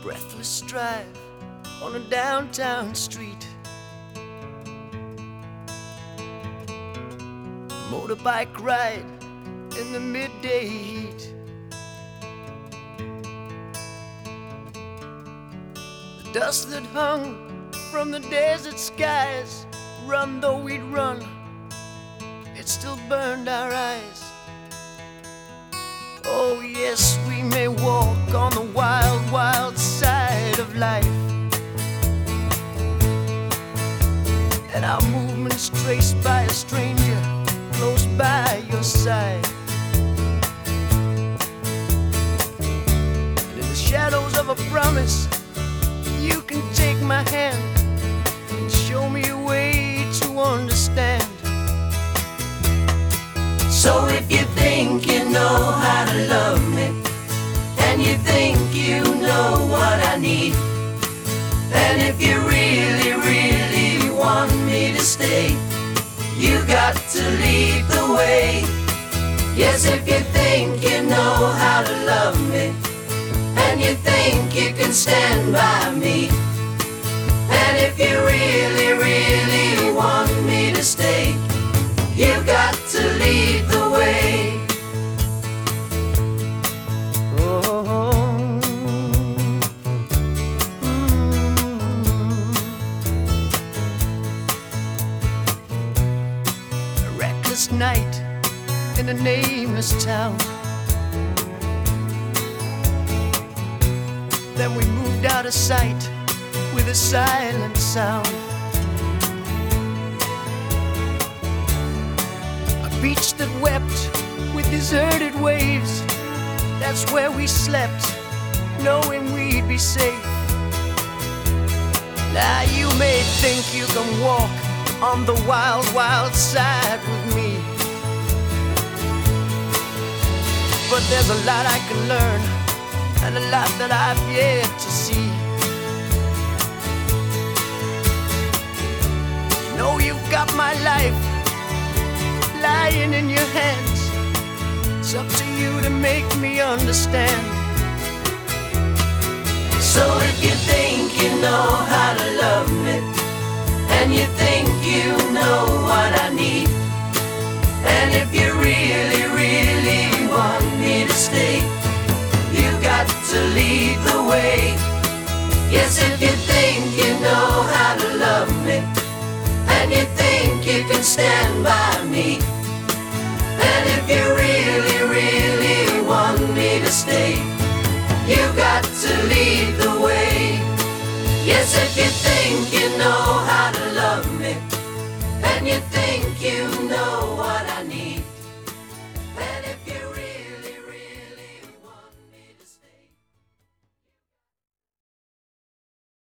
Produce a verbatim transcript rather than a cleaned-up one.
breathless stride on a downtown street. Motorbike ride in the midday heat. The dust that hung from the desert skies, run though we'd run, it still burned our eyes. Oh yes, we may walk on the wild, wild side of life, and our movements traced by a stranger close by your side. And in the shadows of a promise, you can take my hand and show me a way to understand. So if you think you know how to love me, and you think you know what I need, and if you really, really want me to stay, you got to lead the way. Yes, if you think you know how to love me, and you think you can stand by me, and if you really, really want me to stay, you got to lead the way. Oh, mm. A reckless night in a nameless town. Then we moved out of sight with a silent sound. Beach that wept with deserted waves, that's where we slept, knowing we'd be safe. Now you may think you can walk on the wild, wild side with me, but there's a lot I can learn, and a lot that I've yet to see. You know you've got my life lying in your hands. It's up to you to make me understand. So if you think you know how to love me, and you think you know what I need, and if you really, really want me to stay, you got to lead the way. Yes, if you think you know how to love me, and you think you can stand by me, and if you really, really want me to stay, you got to